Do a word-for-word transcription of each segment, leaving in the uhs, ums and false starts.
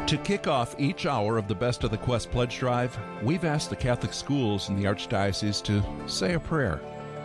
To kick off each hour of the Best of the Quest Pledge Drive, we've asked the Catholic schools in the Archdiocese to say a prayer.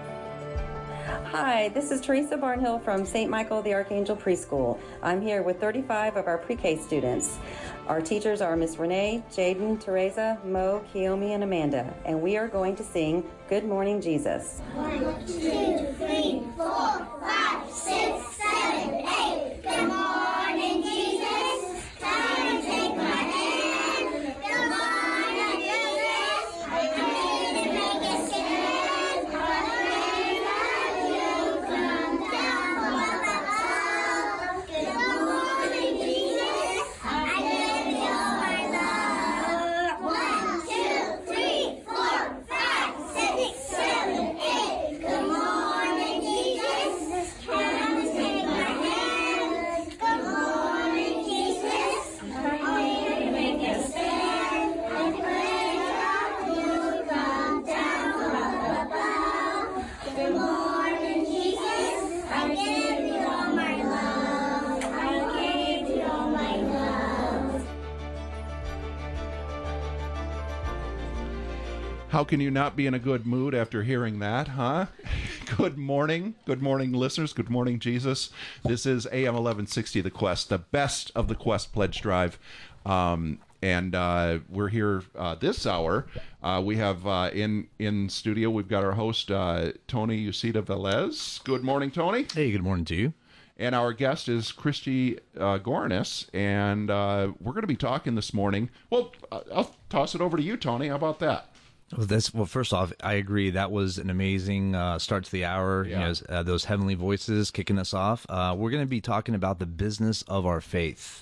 Hi, this is Teresa Barnhill from Saint Michael the Archangel Preschool. I'm here with thirty-five of our pre-K students. Our teachers are Miss Renee, Jaden, Teresa, Mo, Kiyomi, and Amanda, and we are going to sing Good Morning Jesus. One, two, three, four, five, six, seven, eight. Good morning, Jesus. Come and take my hand. Good morning, Jesus. I'm ready to make a stand. I love you from down from above. Good morning, Jesus. I give you my love. One, two, three, four, five, six, seven, eight. Good morning, Jesus. Come and take my hand. Good morning, Jesus. I'm ready to make a stand. I pray you from down from above. Good morning, Jesus. I give you all my love. I give you all my love. How can you not be in a good mood after hearing that, huh? Good morning. Good morning, listeners. Good morning, Jesus. This is A M eleven sixty, The Quest, the best of the Quest Pledge Drive. Um, and uh, we're here uh, this hour. Uh, we have uh, in in studio, we've got our host, uh, Tony Ucida Velez. Good morning, Tony. Hey, good morning to you. And our guest is Christy uh, Goranis, and uh, we're going to be talking this morning. Well, uh, I'll toss it over to you, Tony. How about that? Well, that's, well, first off, I agree. That was an amazing uh, start to the hour. Yeah. You know, uh, those heavenly voices kicking us off. Uh, we're going to be talking about the business of our faith.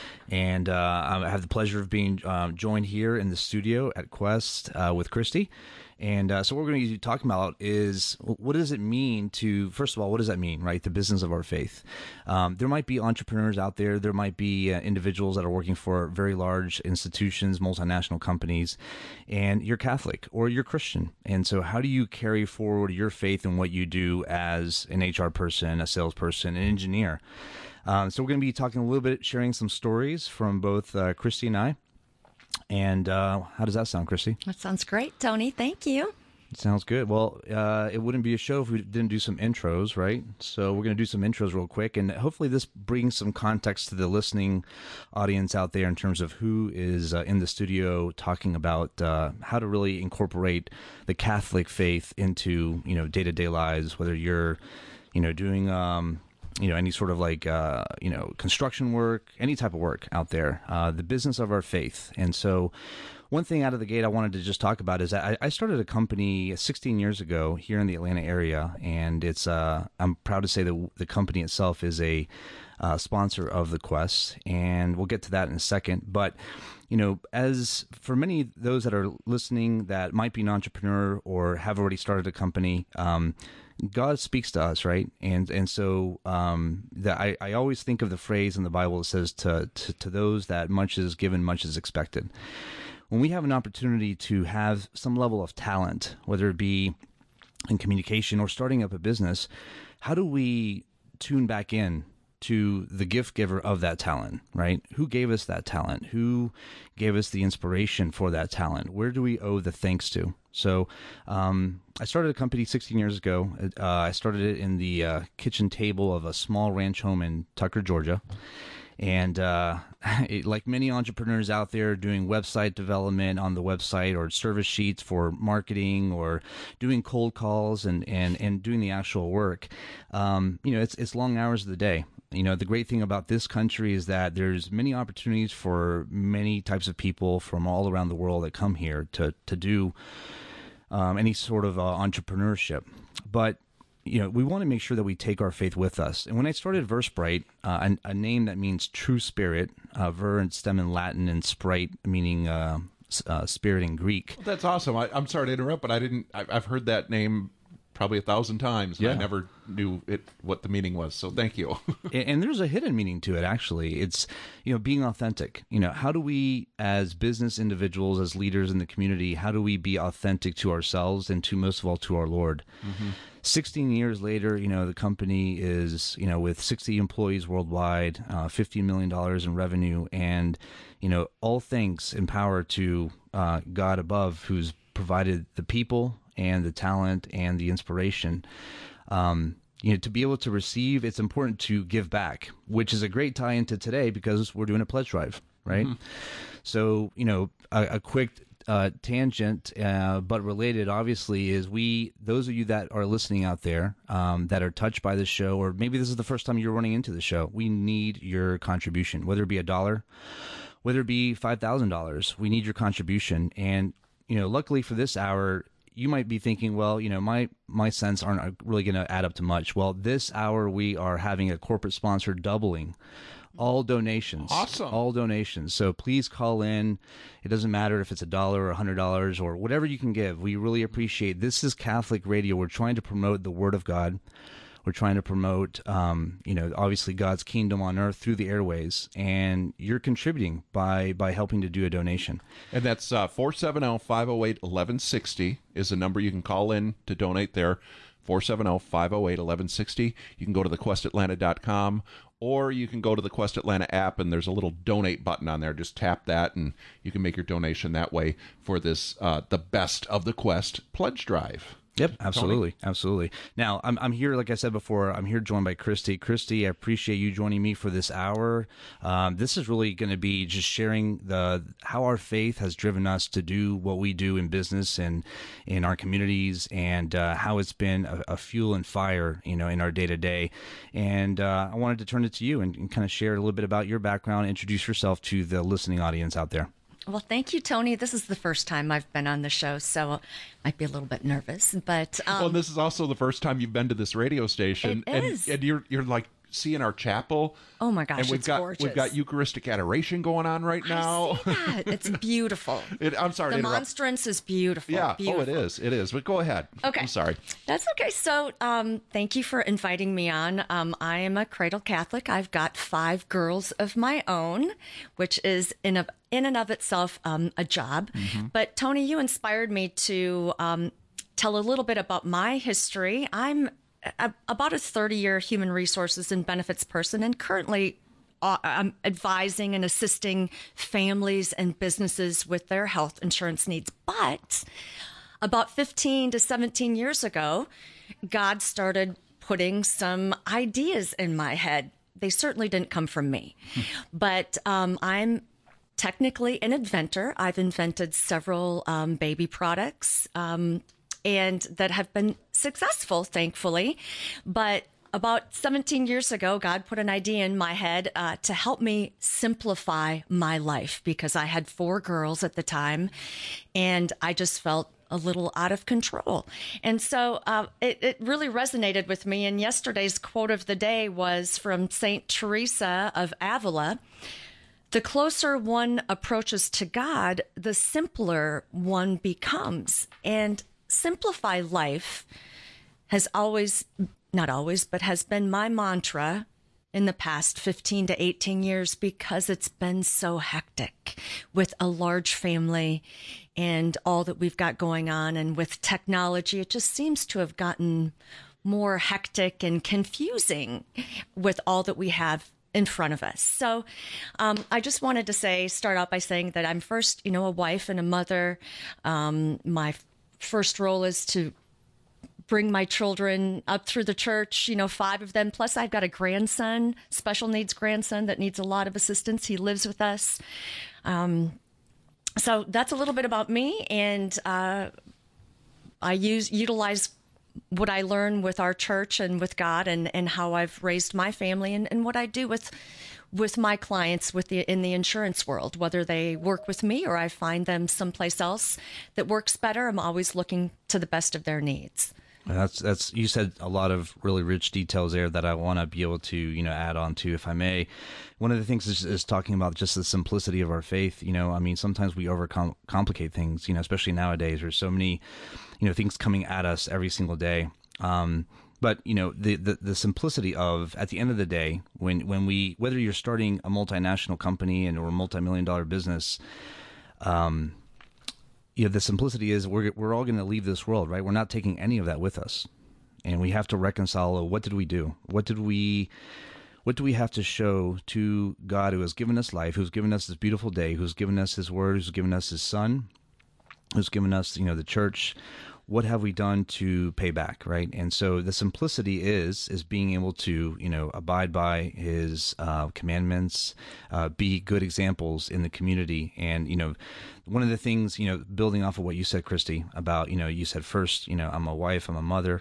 And uh, I have the pleasure of being um, joined here in the studio at Quest uh, with Christy. And uh, so what we're going to be talking about is, what does it mean to, first of all, what does that mean, right? The business of our faith. Um, there might be entrepreneurs out there. There might be uh, individuals that are working for very large institutions, multinational companies, and you're Catholic or you're Christian. And so how do you carry forward your faith in what you do as an H R person, a salesperson, an engineer? Um, so we're going to be talking a little bit, sharing some stories from both uh, Christy and I. And uh, how does that sound, Christy? That sounds great, Tony. Thank you. Sounds good. Well, uh, it wouldn't be a show if we didn't do some intros, right? So we're going to do some intros real quick, and hopefully this brings some context to the listening audience out there in terms of who is uh, in the studio talking about uh, how to really incorporate the Catholic faith into, you know, day-to-day lives, whether you're, you know, doing... Um, you know, any sort of like, uh, you know, construction work, any type of work out there, uh, the business of our faith. And so one thing out of the gate I wanted to just talk about is I, I started a company sixteen years ago here in the Atlanta area. And it's, uh, I'm proud to say that the company itself is a uh, sponsor of the Quest. And we'll get to that in a second. But, you know, as for many of those that are listening that might be an entrepreneur or have already started a company, um, God speaks to us, right? And and so um, that I, I always think of the phrase in the Bible that says to, to to those that much is given, much is expected. When we have an opportunity to have some level of talent, whether it be in communication or starting up a business, how do we tune back in to the gift giver of that talent, right? Who gave us that talent? Who gave us the inspiration for that talent? Where do we owe the thanks to? So um, I started a company sixteen years ago. Uh, I started it in the uh, kitchen table of a small ranch home in Tucker, Georgia. And uh, it, like many entrepreneurs out there doing website development on the website or service sheets for marketing or doing cold calls and, and, and doing the actual work, um, you know, it's it's long hours of the day. You know, the great thing about this country is that there's many opportunities for many types of people from all around the world that come here to, to do um, any sort of uh, entrepreneurship. But you know, we want to make sure that we take our faith with us. And when I started Versprite, uh, a, a name that means true spirit, uh, ver and stem in Latin, and sprite meaning uh, uh, spirit in Greek. That's awesome. I, I'm sorry to interrupt, but I didn't. I, I've heard that name probably a thousand times. And Yeah. I never knew it what the meaning was. So thank you. and and there's a hidden meaning to it, actually. It's, you know, being authentic. You know, how do we, as business individuals, as leaders in the community, how do we be authentic to ourselves and to, most of all, to our Lord? Mm-hmm. sixteen years later, you know, the company is, you know, with sixty employees worldwide, uh, fifteen million dollars in revenue, and, you know, all thanks in power to uh, God above, who's provided the people and the talent and the inspiration. Um, you know, to be able to receive, it's important to give back, which is a great tie into today because we're doing a pledge drive, right? Mm-hmm. So, you know, a, a quick uh, tangent, uh, but related, obviously, is we, those of you that are listening out there um, that are touched by this show, or maybe this is the first time you're running into the show, we need your contribution, whether it be a dollar, whether it be five thousand dollars, we need your contribution. And, you know, luckily for this hour, you might be thinking, well, you know, my my cents aren't really going to add up to much. Well, this hour we are having a corporate sponsor doubling all donations. Awesome. All donations. So please call in. It doesn't matter if it's a dollar or a hundred dollars or whatever you can give. We really appreciate. This is Catholic Radio. We're trying to promote the Word of God. We're trying to promote, um, you know, obviously God's kingdom on earth through the airways, and you're contributing by by helping to do a donation. And that's uh, four seven zero, five zero eight, one one six zero is a number you can call in to donate there, four seven zero, five zero eight, one one six zero. You can go to the quest atlanta dot com, or you can go to the Quest Atlanta app, and there's a little donate button on there. Just tap that, and you can make your donation that way for this, uh, the Best of the Quest pledge drive. Yep, absolutely, Tony? absolutely. Now, I'm I'm here, like I said before, I'm here joined by Christy. Christy, I appreciate you joining me for this hour. Um, this is really going to be just sharing the how our faith has driven us to do what we do in business and in our communities, and uh, how it's been a, a fuel and fire, you know, in our day to day. And uh, I wanted to turn it to you and, and kind of share a little bit about your background, introduce yourself to the listening audience out there. Well, thank you, Tony. This is the first time I've been on the show, so I might be a little bit nervous. But um, well, this is also the first time you've been to this radio station, it and, is. and you're you're like seeing our chapel. Oh my gosh, and we've it's got gorgeous. we've got Eucharistic adoration going on right now. I see that. It's beautiful. it, I'm sorry. The to interrupt. monstrance is beautiful. Yeah. beautiful. Oh, it is. It is. But go ahead. Okay. I'm sorry. That's okay. So, um, thank you for inviting me on. Um, I am a cradle Catholic. I've got five girls of my own, which is in a in and of itself um, a job. Mm-hmm. But Tony, you inspired me to um, tell a little bit about my history. I'm a, about a thirty-year human resources and benefits person, and currently uh, I'm advising and assisting families and businesses with their health insurance needs. But about fifteen to seventeen years ago, God started putting some ideas in my head. They certainly didn't come from me, but um, I'm technically an inventor. I've invented several um, baby products um, and that have been successful, thankfully. But about seventeen years ago, God put an idea in my head uh, to help me simplify my life because I had four girls at the time, and I just felt a little out of control. And so uh, it, it really resonated with me. And yesterday's quote of the day was from Saint Teresa of Avila. The closer one approaches to God, the simpler one becomes. And simplify life has always, not always, but has been my mantra in the past fifteen to eighteen years because it's been so hectic with a large family and all that we've got going on. And with technology, it just seems to have gotten more hectic and confusing with all that we have in front of us. So um, I just wanted to say, start out by saying that I'm first, you know, a wife and a mother. Um, my f- first role is to bring my children up through the church, you know, five of them. Plus I've got a grandson, special needs grandson that needs a lot of assistance. He lives with us. Um, so that's a little bit about me. And uh, I use, utilize what I learn with our church and with God, and, and how I've raised my family, and, and what I do with with my clients with the in the insurance world, whether they work with me or I find them someplace else that works better. I'm always looking to the best of their needs. That's that's you said a lot of really rich details there that I want to be able to, you know, add on to, if I may. One of the things is, is talking about just the simplicity of our faith. You know, I mean, sometimes we overcomplicate things, you know, especially nowadays. There's so many, you know, things coming at us every single day. Um, but you know, the, the the simplicity of, at the end of the day, when when we, whether you're starting a multinational company and or a multi-million dollar business, um, you know, the simplicity is we're we're all going to leave this world, right? We're not taking any of that with us, and we have to reconcile. What did we do? What did we What do we have to show to God, who has given us life, who's given us this beautiful day, who's given us his word, who's given us his son, who's given us, you know, the church? What have we done to pay back, right? And so the simplicity is is being able to, you know, abide by his uh, commandments, uh, be good examples in the community. And, you know, one of the things, you know, building off of what you said, Christy, about, you know, you said first, you know, I'm a wife, I'm a mother.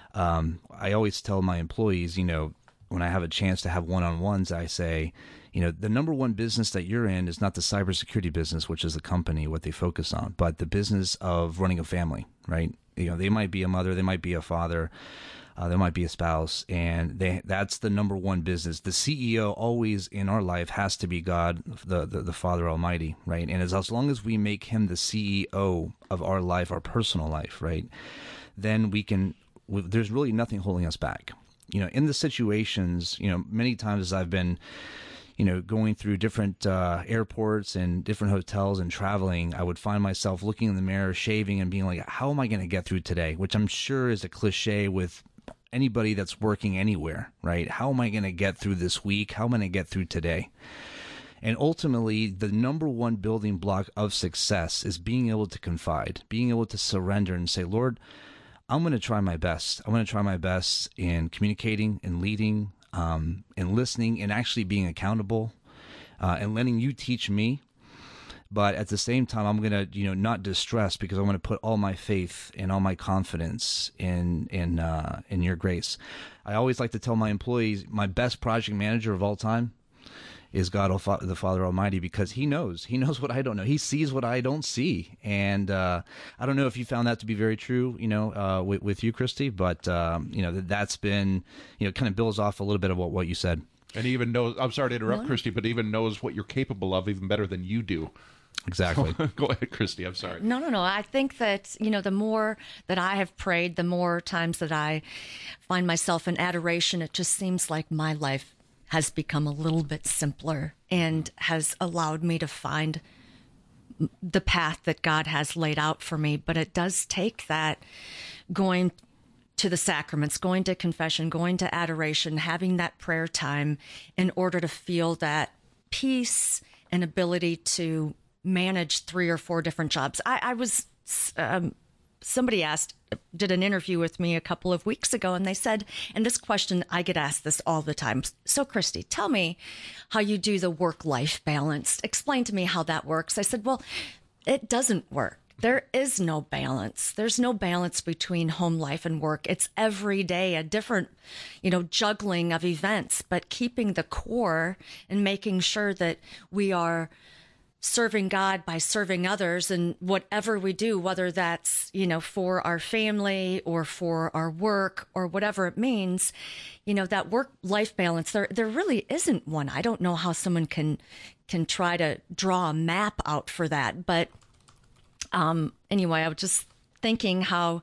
Um, I always tell my employees, you know, when I have a chance to have one-on-ones, I say, you know, the number one business that you're in is not the cybersecurity business, which is the company, what they focus on, but the business of running a family, right? You know, they might be a mother, they might be a father, uh, they might be a spouse, and they that's the number one business. The C E O always in our life has to be God, the, the, the Father Almighty, right? And as, as long as we make him the C E O of our life, our personal life, right, then we can, there's really nothing holding us back. You know, in the situations, you know, many times as I've been, you know, going through different uh, airports and different hotels and traveling, I would find myself looking in the mirror, shaving, and being like, how am I going to get through today? Which I'm sure is a cliche with anybody that's working anywhere, right? How am I going to get through this week? How am I going to get through today? And ultimately, the number one building block of success is being able to confide, being able to surrender and say, Lord, I'm going to try my best. I'm going to try my best in communicating and leading, um, and listening, and actually being accountable, uh, and letting you teach me. But at the same time, I'm going to, you know, not distress, because I want to put all my faith and all my confidence in in uh, in your grace. I always like to tell my employees, my best project manager of all time is God, the Father Almighty, because he knows. He knows what I don't know. He sees what I don't see. And uh, I don't know if you found that to be very true, you know, uh, with, with you, Christy, but, um, you know, that, that's been, you know, kind of builds off a little bit of what, what you said. And he even knows, I'm sorry to interrupt, Christy, but even knows what you're capable of even better than you do. Exactly. So, go ahead, Christy. I'm sorry. No, no, no. I think that, you know, the more that I have prayed, the more times that I find myself in adoration, it just seems like my life has become a little bit simpler and has allowed me to find the path that God has laid out for me. But it does take that going to the sacraments, going to confession, going to adoration, having that prayer time in order to feel that peace and ability to manage three or four different jobs. I, I was, um, somebody asked, did an interview with me a couple of weeks ago, and they said, and this question, I get asked this all the time. So, Christy, tell me how you do the work-life balance. Explain to me how that works. I said, well, it doesn't work. There is no balance. There's no balance between home life and work. It's every day a different, you know, juggling of events, but keeping the core and making sure that we are serving God by serving others, and whatever we do, whether that's, you know, for our family or for our work or whatever it means, you know, that work-life balance, there there really isn't one. I don't know how someone can can try to draw a map out for that. But um, anyway, I was just thinking how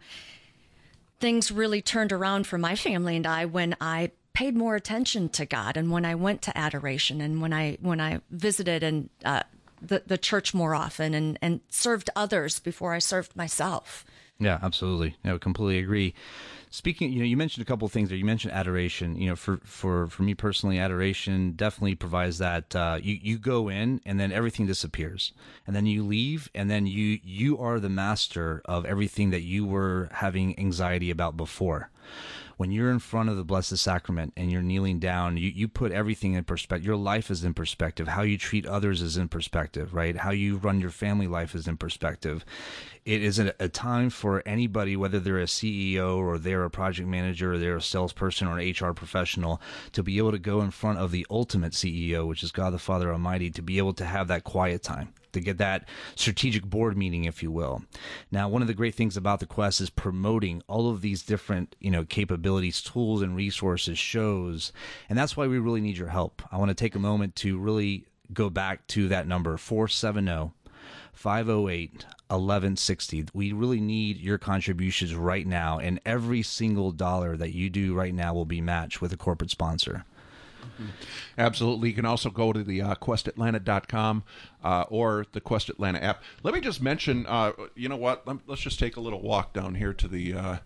things really turned around for my family and I when I paid more attention to God, and when I went to adoration, and when I when I visited and uh, the, the church more often, and, and served others before I served myself. Yeah, absolutely. I completely agree. Speaking, you know, you mentioned a couple of things there. You mentioned adoration. You know, for for, for me personally, adoration definitely provides that. Uh, you you go in, and then everything disappears, and then you leave, and then you you are the master of everything that you were having anxiety about before. When you're in front of the Blessed Sacrament and you're kneeling down, you, you put everything in perspective. Your life is in perspective. How you treat others is in perspective, right? How you run your family life is in perspective. It is a, a time for anybody, whether they're a C E O or they're a project manager or they're a salesperson or an H R professional, to be able to go in front of the ultimate C E O, which is God the Father Almighty, to be able to have that quiet time, to get that strategic board meeting, if you will. Now, one of the great things about the Quest is promoting all of these different, you know, capabilities, tools, and resources, shows, and that's why we really need your help. I want to take a moment to really go back to that number, four seven zero, five zero eight, eleven sixty. We really need your contributions right now, and every single dollar that you do right now will be matched with a corporate sponsor. Absolutely. You can also go to the uh, quest atlanta dot com uh, or the Quest Atlanta app. Let me just mention, uh, you know what? Let, let's just take a little walk down here to the uh,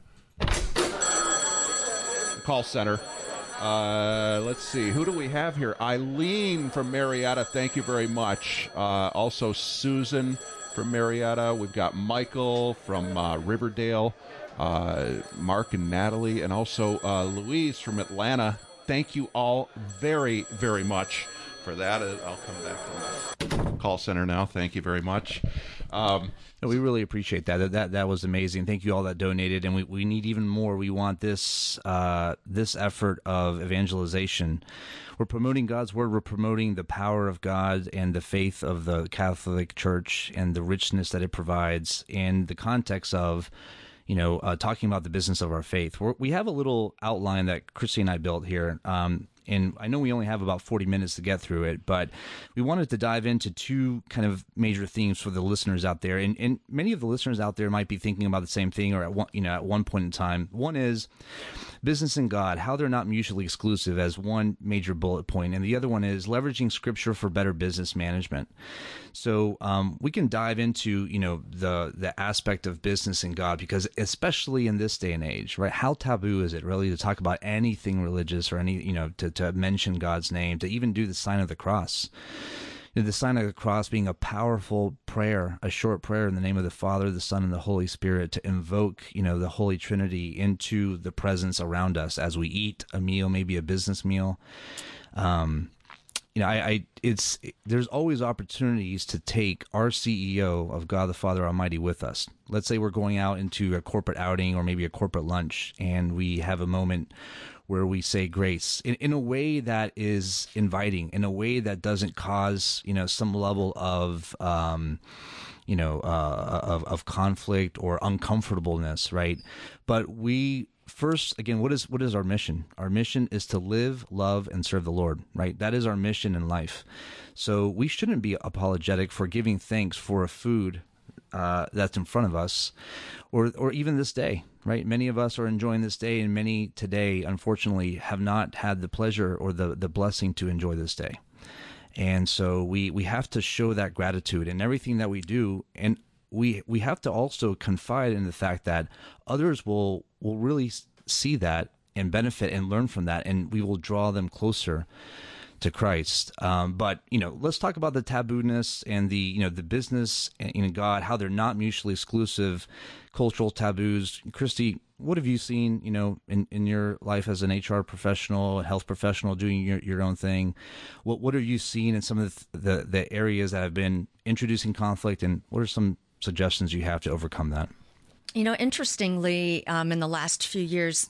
call center. Uh, let's see. Who do we have here? Eileen from Marietta. Thank you very much. Uh, also, Susan from Marietta. We've got Michael from uh, Riverdale, uh, Mark and Natalie, and also uh, Louise from Atlanta. Thank you all very, very much for that. I'll come back to the call center now. Thank you very much. Um, we really appreciate that. That that, that was amazing. Thank you all that donated, and we, we need even more. We want this uh, this effort of evangelization. We're promoting God's word. We're promoting the power of God and the faith of the Catholic Church and the richness that it provides in the context of, you know, uh, talking about the business of our faith. We're, we have a little outline that Christy and I built here. Um, and I know we only have about forty minutes to get through it, but we wanted to dive into two kind of major themes for the listeners out there. And, and many of the listeners out there might be thinking about the same thing, or at one, you know, at one point in time. One is business and God, how they're not mutually exclusive, as one major bullet point. And the other one is leveraging scripture for better business management. So um, we can dive into, you know, the the aspect of business and God, because especially in this day and age, right? How taboo is it really to talk about anything religious or any, you know, to, to mention God's name, to even do the sign of the cross? You know, the sign of the cross being a powerful prayer, a short prayer in the name of the Father, the Son, and the Holy Spirit, to invoke, you know, the Holy Trinity into the presence around us as we eat a meal, maybe a business meal. Um, You know, I, I it's there's always opportunities to take our C E O of God the Father Almighty with us. Let's say we're going out into a corporate outing or maybe a corporate lunch, and we have a moment where we say grace in, in a way that is inviting, in a way that doesn't cause, you know, some level of, um, you know, uh, of, of conflict or uncomfortableness, right? But we First, again, what is what is our mission? Our mission is to live, love, and serve the Lord, right? That is our mission in life. So we shouldn't be apologetic for giving thanks for a food uh, that's in front of us, or or even this day, right? Many of us are enjoying this day, and many today, unfortunately, have not had the pleasure or the, the blessing to enjoy this day. And so we, we have to show that gratitude in everything that we do, and we we have to also confide in the fact that others will will really see that and benefit and learn from that, and we will draw them closer to Christ. Um, but you know, let's talk about the taboo-ness and the you know the business in God, how they're not mutually exclusive, cultural taboos. Christy, what have you seen, you know, in, in your life as an H R professional, a health professional, doing your, your own thing? What what are you seeing in some of the, the the areas that have been introducing conflict, and what are some suggestions you have to overcome that? You know, interestingly, um, in the last few years,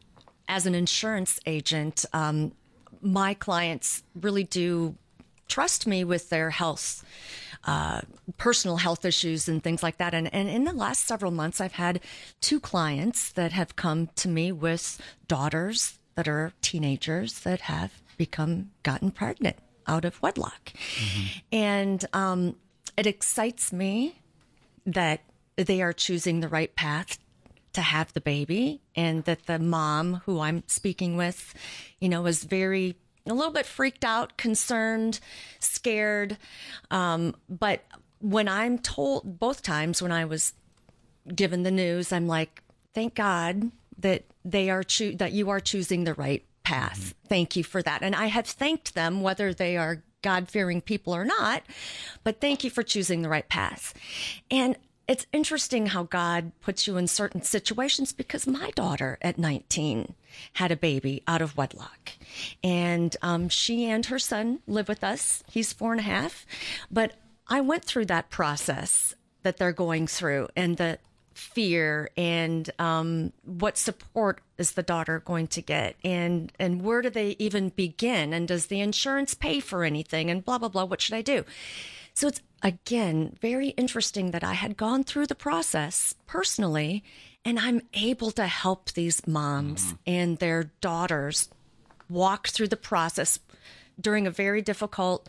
as an insurance agent, um, my clients really do trust me with their health, uh, personal health issues and things like that. And, and in the last several months, I've had two clients that have come to me with daughters that are teenagers that have become gotten pregnant out of wedlock. Mm-hmm. And um, it excites me that they are choosing the right path to have the baby, and that the mom who I'm speaking with, you know, is very, a little bit freaked out, concerned, scared. Um, but when I'm told, both times when I was given the news, I'm like, thank God that they are cho- that you are choosing the right path. Mm-hmm. Thank you for that. And I have thanked them, whether they are God-fearing people or not, but thank you for choosing the right path. And it's interesting how God puts you in certain situations, because my daughter at nineteen had a baby out of wedlock, and um, she and her son live with us. He's four and a half, but I went through that process that they're going through, and the fear, and um, what support is the daughter going to get, and and where do they even begin, and does the insurance pay for anything, and blah blah blah. What should I do? So it's, again, very interesting that I had gone through the process personally, and I'm able to help these moms mm-hmm. and their daughters walk through the process during a very difficult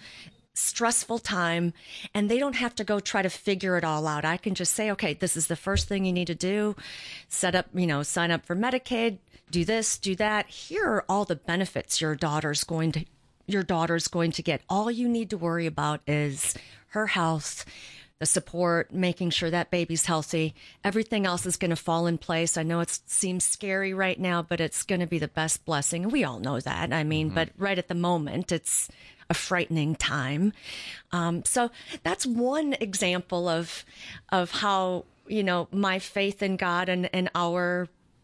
stressful time, and they don't have to go try to figure it all out. I can just say, okay, this is the first thing you need to do. Set up, you know, sign up for Medicaid, do this, do that. Here are all the benefits your daughter's going to your daughter's going to get. All you need to worry about is her health, the support, making sure that baby's healthy. Everything else is going to fall in place. I know it seems scary right now, but it's going to be the best blessing. And we all know that. I mean, mm-hmm. but right at the moment, it's a frightening time. Um, so that's one example of, of how, you know, my faith in God and, and our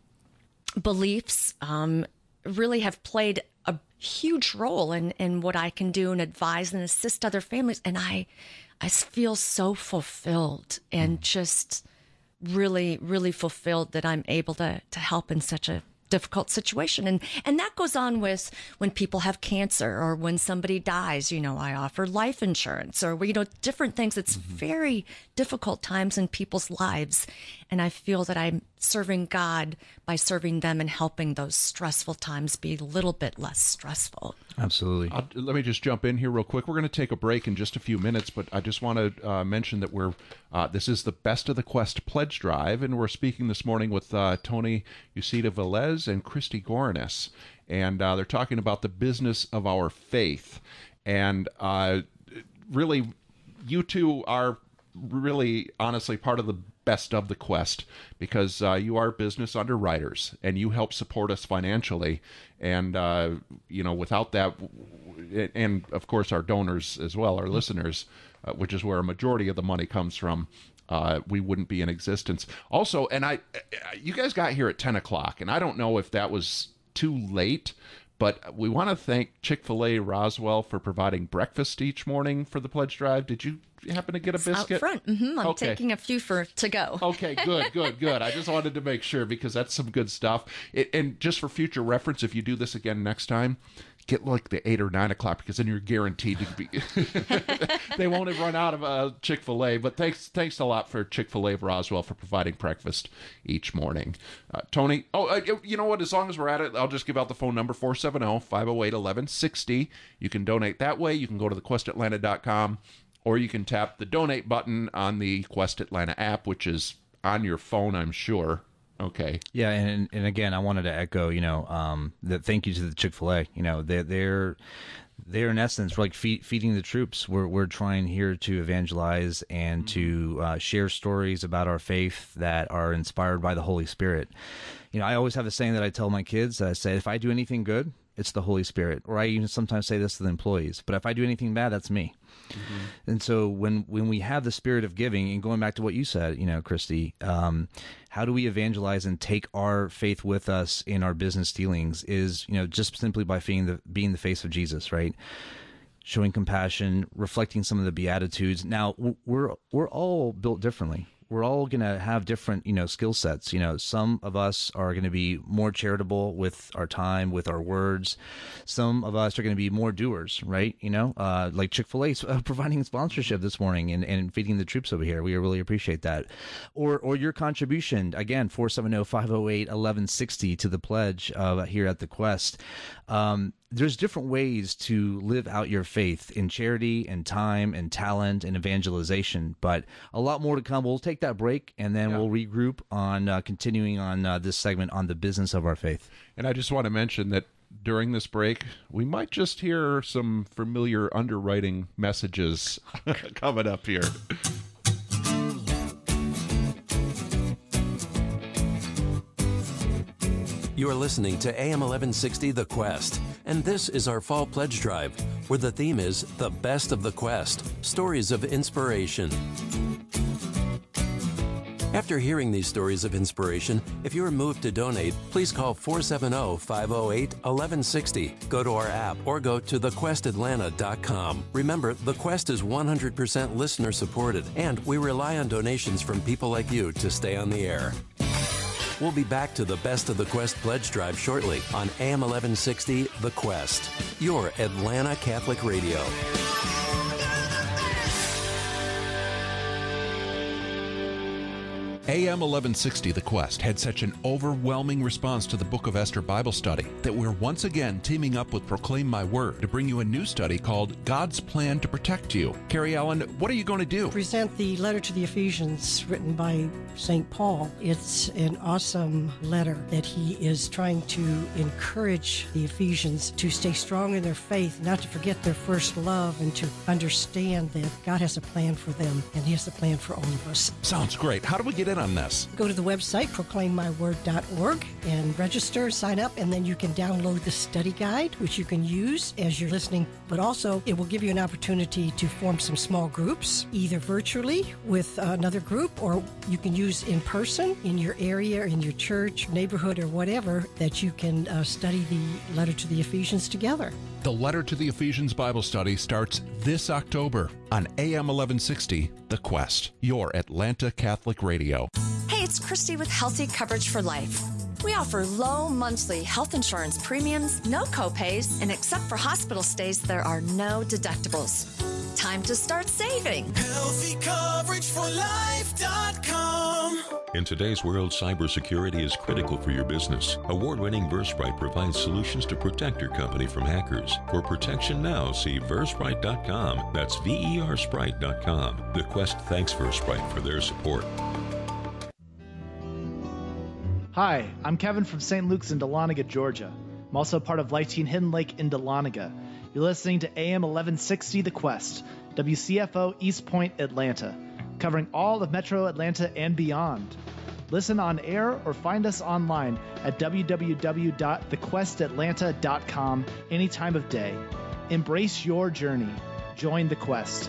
beliefs um, really have played a huge role in, in what I can do and advise and assist other families. And I, I feel so fulfilled and just really, really fulfilled that I'm able to, to help in such a difficult situation. And, and that goes on with when people have cancer or when somebody dies. You know, I offer life insurance or, you know, different things. It's mm-hmm. very difficult times in people's lives. And I feel that I'm serving God by serving them and helping those stressful times be a little bit less stressful. Absolutely. I'll, let me just jump in here real quick. We're going to take a break in just a few minutes, but I just want to uh, mention that we're uh, this is the Best of the Quest pledge drive, and we're speaking this morning with uh, Tony Ucita Velez and Christy Goranis, and uh, they're talking about the business of our faith. And uh, really, you two are really, honestly, part of the Best of the Quest, because uh, you are business underwriters and you help support us financially. And, uh, you know, without that, and of course our donors as well, our listeners, uh, which is where a majority of the money comes from, uh, we wouldn't be in existence. Also, and I, you guys got here at ten o'clock, and I don't know if that was too late, but we want to thank Chick-fil-A Roswell for providing breakfast each morning for the pledge drive. Did you happen to get a biscuit? Out front. Mm-hmm. I'm okay. taking a few for to go. Okay, good, good, good. I just wanted to make sure because that's some good stuff. It, and just for future reference, if you do this again next time, get like the eight or nine o'clock, because then you're guaranteed to be. They won't have run out of uh, Chick-fil-A. But thanks, thanks a lot for Chick-fil-A of Roswell for providing breakfast each morning. Uh, Tony, oh, uh, you know what? As long as we're at it, I'll just give out the phone number four seven zero, five zero eight, one one six zero. You can donate that way. You can go to the quest atlanta dot com, or you can tap the donate button on the Quest Atlanta app, which is on your phone, I'm sure. Okay. Yeah, and and again, I wanted to echo, you know, um, that thank you to the Chick-fil-A. You know, they're they're they're in essence like feed, feeding the troops. We're we're trying here to evangelize and mm-hmm. to uh, share stories about our faith that are inspired by the Holy Spirit. You know, I always have a saying that I tell my kids. I say, if I do anything good, it's the Holy Spirit. Or I even sometimes say this to the employees. But if I do anything bad, that's me. Mm-hmm. And so when when we have the spirit of giving, and going back to what you said, you know, Christy, um, how do we evangelize and take our faith with us in our business dealings is, you know, just simply by being the, being the face of Jesus, right? Showing compassion, reflecting some of the Beatitudes. Now, we're we're all built differently. We're all going to have different, you know, skill sets. You know, some of us are going to be more charitable with our time, with our words. Some of us are going to be more doers, right? You know, uh, like Chick-fil-A uh, providing sponsorship this morning and, and feeding the troops over here. We really appreciate that. Or or your contribution, again, four seven zero, five zero eight, one one six zero to the pledge uh, here at the Quest. Um, there's different ways to live out your faith in charity and time and talent and evangelization, but a lot more to come. We'll take that break, and then yeah. we'll regroup on uh, continuing on uh, this segment on the business of our faith. And I just want to mention that during this break, we might just hear some familiar underwriting messages coming up here. You are listening to A M eleven sixty The Quest, and this is our Fall Pledge Drive, where the theme is The Best of the Quest, Stories of Inspiration. After hearing these stories of inspiration, if you are moved to donate, please call four seven zero, five zero eight, one one six zero, go to our app, or go to the quest atlanta dot com. Remember, The Quest is one hundred percent listener supported, and we rely on donations from people like you to stay on the air. We'll be back to the Best of the Quest pledge drive shortly on A M eleven sixty The Quest, your Atlanta Catholic Radio. A M eleven sixty The Quest had such an overwhelming response to the Book of Esther Bible study that we're once again teaming up with Proclaim My Word to bring you a new study called God's Plan to Protect You. Carrie Allen, what are you going to do? Present the letter to the Ephesians written by Saint Paul. It's an awesome letter that he is trying to encourage the Ephesians to stay strong in their faith, not to forget their first love, and to understand that God has a plan for them, and he has a plan for all of us. Sounds great. How do we get in on this? Go to the website, proclaim my word dot org, and register, sign up, and then you can download the study guide, which you can use as you're listening. But also, it will give you an opportunity to form some small groups, either virtually with another group, or you can use in person in your area, in your church, neighborhood, or whatever, that you can uh, study the letter to the Ephesians together. The Letter to the Ephesians Bible Study starts this October on A M eleven sixty The Quest, your Atlanta Catholic Radio. Hey, it's Christy with Healthy Coverage for Life. We offer low monthly health insurance premiums, no copays, and except for hospital stays, there are no deductibles. Time to start saving. healthy coverage for life dot com. In today's world, cybersecurity is critical for your business. Award-winning Versprite provides solutions to protect your company from hackers. For protection now, see versprite dot com. That's V E R Sprite dot com. The Quest thanks Versprite for their support. Hi, I'm Kevin from Saint Luke's in Dahlonega, Georgia. I'm also part of Life Teen Hidden Lake in Dahlonega. You're listening to A M eleven sixty The Quest, W C F O East Point, Atlanta, covering all of Metro Atlanta and beyond. Listen on air or find us online at w w w dot the quest atlanta dot com any time of day. Embrace your journey. Join the Quest.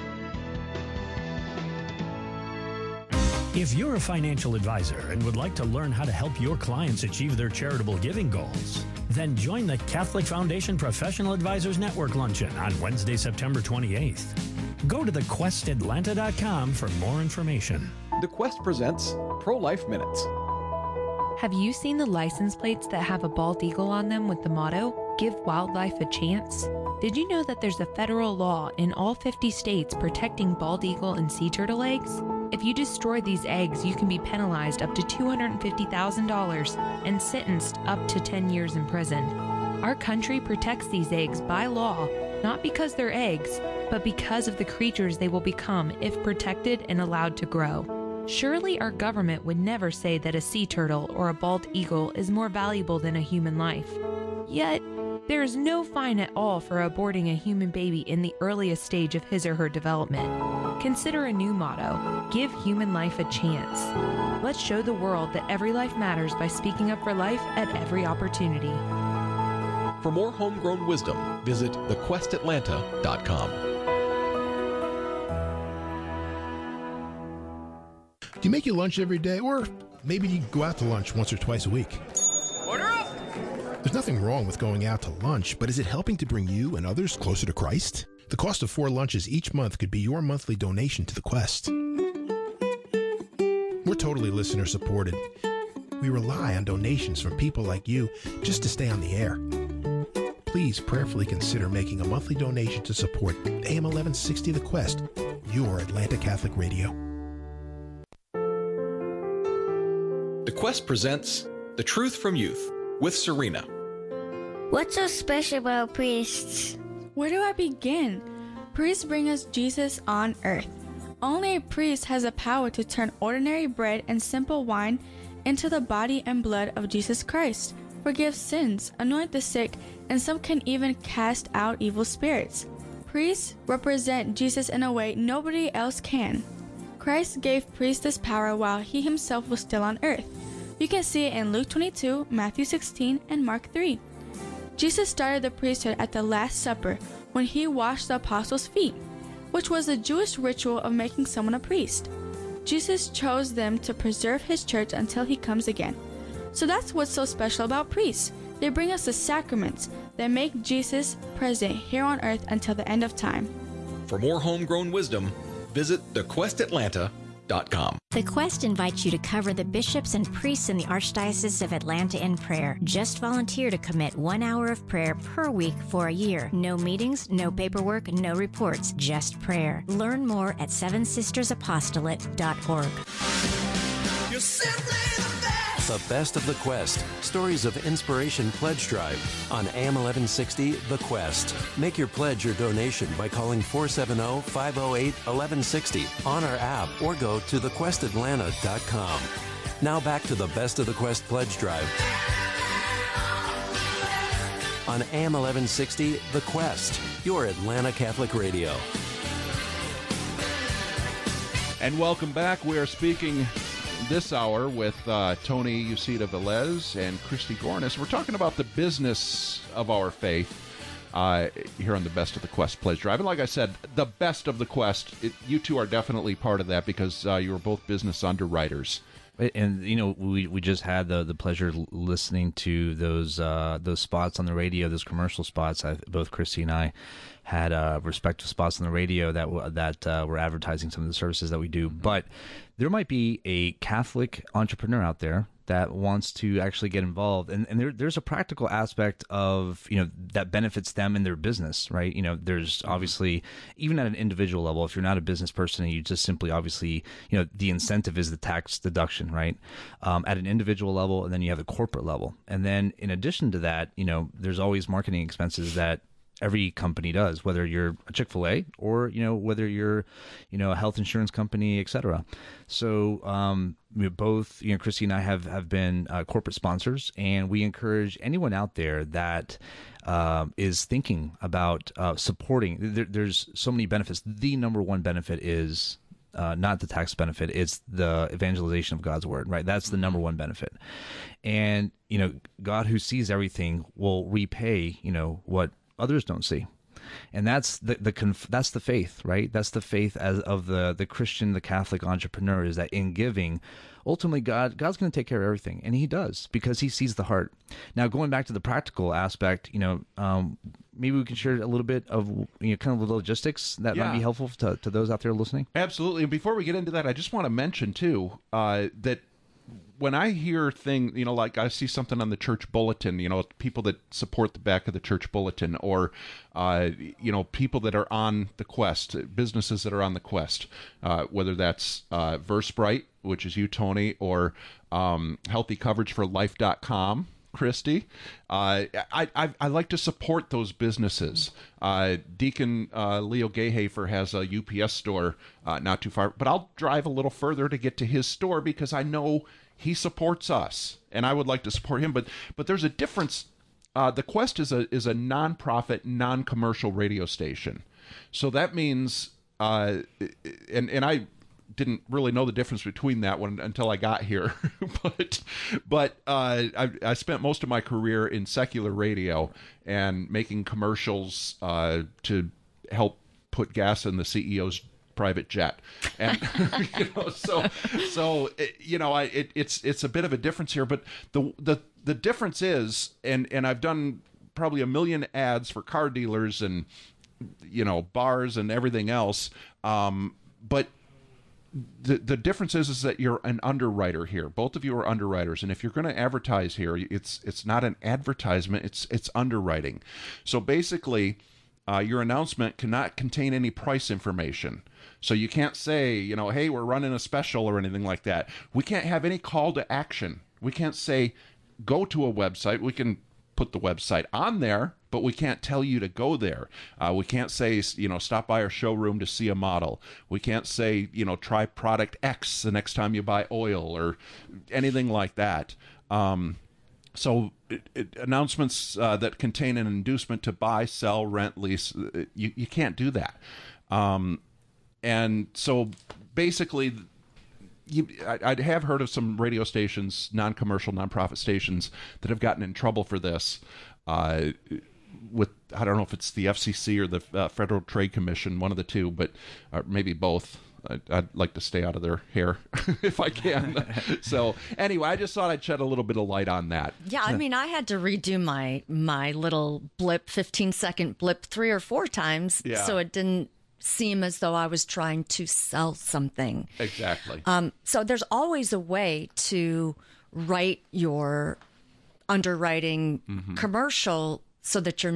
If you're a financial advisor and would like to learn how to help your clients achieve their charitable giving goals, then join the Catholic Foundation Professional Advisors Network Luncheon on Wednesday, September twenty-eighth. Go to the quest atlanta dot com for more information. The Quest presents Pro-Life Minutes. Have you seen the license plates that have a bald eagle on them with the motto, "Give wildlife a chance"? Did you know that there's a federal law in all fifty states protecting bald eagle and sea turtle eggs? If you destroy these eggs, you can be penalized up to two hundred fifty thousand dollars and sentenced up to ten years in prison. Our country protects these eggs by law, not because they're eggs, but because of the creatures they will become if protected and allowed to grow. Surely our government would never say that a sea turtle or a bald eagle is more valuable than a human life. Yet, there is no fine at all for aborting a human baby in the earliest stage of his or her development. Consider a new motto: give human life a chance. Let's show the world that every life matters by speaking up for life at every opportunity. For more homegrown wisdom, visit the quest atlanta dot com. Do you make your lunch every day, or maybe you go out to lunch once or twice a week? Order up! There's nothing wrong with going out to lunch, but is it helping to bring you and others closer to Christ? The cost of four lunches each month could be your monthly donation to the Quest. We're totally listener supported. We rely on donations from people like you just to stay on the air. Please prayerfully consider making a monthly donation to support A M eleven sixty The Quest, your Atlanta Catholic Radio. The Quest presents The Truth from Youth with Serena. What's so special about priests? Where do I begin? Priests bring us Jesus on earth. Only a priest has the power to turn ordinary bread and simple wine into the body and blood of Jesus Christ, forgive sins, anoint the sick, and some can even cast out evil spirits. Priests represent Jesus in a way nobody else can. Christ gave priests this power while he himself was still on earth. You can see it in Luke twenty-two, Matthew sixteen, and Mark three. Jesus started the priesthood at the Last Supper when he washed the apostles' feet, which was the Jewish ritual of making someone a priest. Jesus chose them to preserve his church until he comes again. So that's what's so special about priests. They bring us the sacraments that make Jesus present here on earth until the end of time. For more homegrown wisdom, visit the quest atlanta dot com. The Quest invites you to cover the bishops and priests in the Archdiocese of Atlanta in prayer. Just volunteer to commit one hour of prayer per week for a year. No meetings, no paperwork, no reports, just prayer. Learn more at seven sisters apostolate dot org. You're simply the best. The Best of the Quest. Stories of Inspiration Pledge Drive on A M eleven sixty The Quest. Make your pledge or donation by calling four seven zero, five zero eight, one one six zero on our app or go to the quest atlanta dot com. Now back to the Best of the Quest Pledge Drive on A M eleven sixty The Quest, your Atlanta Catholic Radio. And welcome back. We are speaking this hour with uh, Tony Ucida Velez and Christy Gornis. We're talking about the business of our faith uh, here on the Best of the Quest Pledge Drive. And like I said, the Best of the Quest, it, you two are definitely part of that because uh, you are both business underwriters. And you know, we we just had the the pleasure of listening to those uh, those spots on the radio, those commercial spots. I, both Christy and I had uh, respective spots on the radio that w- that uh, were advertising some of the services that we do. But there might be a Catholic entrepreneur out there that wants to actually get involved, and and there, there's a practical aspect of, you know, that benefits them in their business, right? You know, there's obviously, even at an individual level, if you're not a business person and you just simply obviously, you know, the incentive is the tax deduction, right? Um, at an individual level, and then you have the corporate level, and then in addition to that, you know, there's always marketing expenses that every company does, whether you're a Chick-fil-A or, you know, whether you're, you know, a health insurance company, et cetera. So um, we both, you know, Christy and I have, have been uh, corporate sponsors, and we encourage anyone out there that uh, is thinking about uh, supporting. There, there's so many benefits. The number one benefit is Uh, not the tax benefit, it's the evangelization of God's word, right? That's the number one benefit. And, you know, God, who sees everything, will repay, you know, what others don't see. And that's the the conf- that's the faith, right? That's the faith as of the the Christian, the Catholic entrepreneur, is that in giving, ultimately God God's going to take care of everything, and He does, because He sees the heart. Now, going back to the practical aspect, you know, um, maybe we can share a little bit of, you know, kind of the logistics that Yeah. might be helpful to to those out there listening. Absolutely. And before we get into that, I just want to mention too uh, that when I hear things, you know, like I see something on the church bulletin, you know, people that support the back of the church bulletin, or, uh, you know, people that are on the quest, businesses that are on the quest, uh, whether that's uh, VerseBrite, which is you, Tony, or um, healthy coverage for life dot com, Christy. Uh, I, I I like to support those businesses. Uh, Deacon uh, Leo Gayhafer has a U P S store uh, not too far, but I'll drive a little further to get to his store because I know he supports us, and I would like to support him. But but there's a difference. Uh, the Quest is a is a nonprofit, non-commercial radio station, so that means uh, and and I didn't really know the difference between that one until I got here. but but uh, I, I spent most of my career in secular radio and making commercials uh, to help put gas in the C E O's private jet, and you know, so so it, you know, I it, it's it's a bit of a difference here, but the the the difference is, and and I've done probably a million ads for car dealers and, you know, bars and everything else, um, but the the difference is is that you're an underwriter here. Both of you are underwriters, and if you're going to advertise here, it's it's not an advertisement, it's it's underwriting. So basically, uh, your announcement cannot contain any price information. So you can't say, you know, hey, we're running a special or anything like that. We can't have any call to action. We can't say, go to a website. We can put the website on there, but we can't tell you to go there. Uh, we can't say, you know, stop by our showroom to see a model. We can't say, you know, try product X the next time you buy oil or anything like that. Um, so it, it, announcements uh, that contain an inducement to buy, sell, rent, lease, you, you can't do that. Um, and so basically, You, I, I have heard of some radio stations, non-commercial, non-profit stations, that have gotten in trouble for this. Uh, with I don't know if it's the F C C or the uh, Federal Trade Commission, one of the two, but or maybe both. I, I'd like to stay out of their hair if I can. So anyway, I just thought I'd shed a little bit of light on that. Yeah, I mean, I had to redo my my little blip, fifteen second blip, three or four times, Yeah. so it didn't seem as though I was trying to sell something. Exactly. Um, so there's always a way to write your underwriting Mhm. commercial so that you're not